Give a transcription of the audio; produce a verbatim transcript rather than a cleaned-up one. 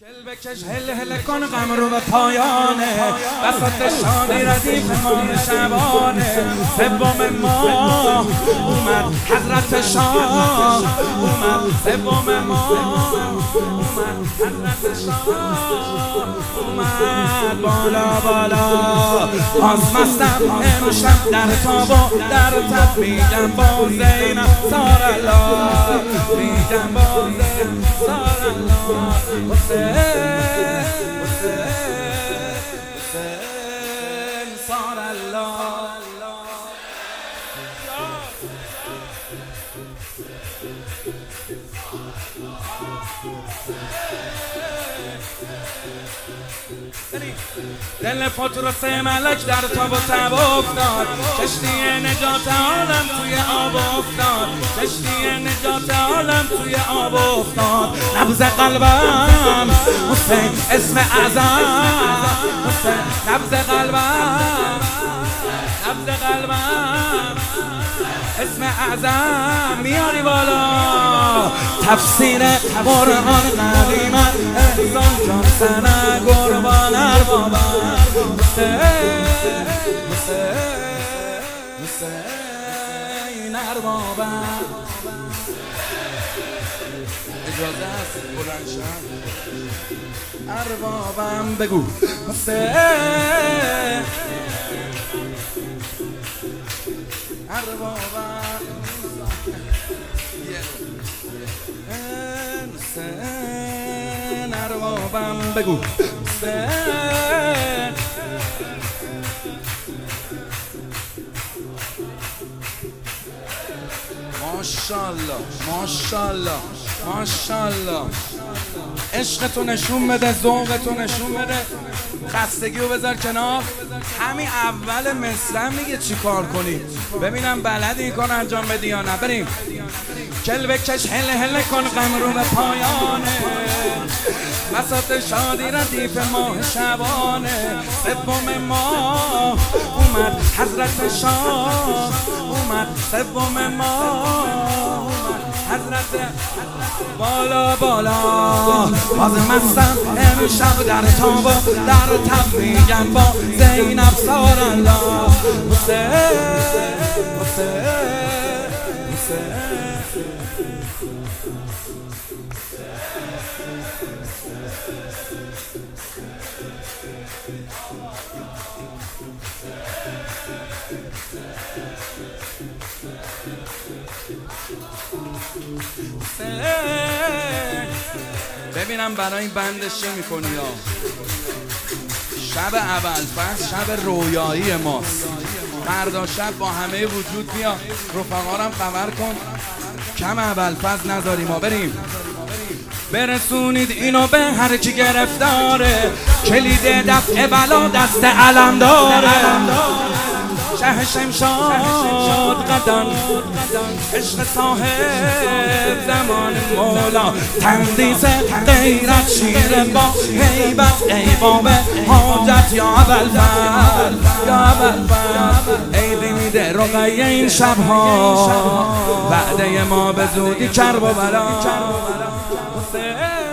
کل بکش هل هل کن غم رو به پایانه بساط شادی ردیف ماه شبانه سوم ماه اومد حضرت شاه اومد سوم ماه اومد حضرت شاه اومد بالا بالا آز مستم امشب در تاب و در تب میگم با زینب سار الله میگم با زینب سار الله حسین سار الله دل پتروس ملک در تاب و تب افتاد کشتی نجات عالم توی آب افتاد کشتی نجات عالم توی آب افتاد نبض قلبم حسین اسم اعظم حسین نبض قلبم نبض قلبم اسم اعظم میاری بالا تفسیر قرآن قدیمت احسان جان سنه قربان اربابم حسین حسین حسین اربابم اجازه هست بلند شم اربابم بگو حسین اربابم حسین اربابم بگو حسین ماشاءالله ماشاءالله ماشاءالله عشقتو نشون بده ذوقتو نشون بده خستگیو بذار کنار همین اول مصرع میگه چی کار کنی ببینم بلدی این کار انجام بدی یا نه بریم کل بکش هل هل کن غم رو به پایانه بساط شادی ردیف ماه شبانه سوم ماه اومد حضرت شاه اومد سوم ماه حضرت بالا بالا باز مستم امشب در تاب و در تب میگم با زینب سار الله حسین حسین حسین ببینم برای این بندش چه میکنی ها شب ابوالفضل شب رویایی ماست فردا شب با همه وجود بیا رفقارم خبر کن کم ابوالفضل نذاری ما بریم برسونید اینو به هر کی گرفتاره کلید دفع بلا دست علم داره شه شمشاد قدم عشق صاحب زمان مولا تندیس غیرت شیر با هیبت ایباب حاجت یا ابوالفضل یا ابوالفضل عیدی میده رقیه این شبها وعده ما به زودی کرب و بلا حسین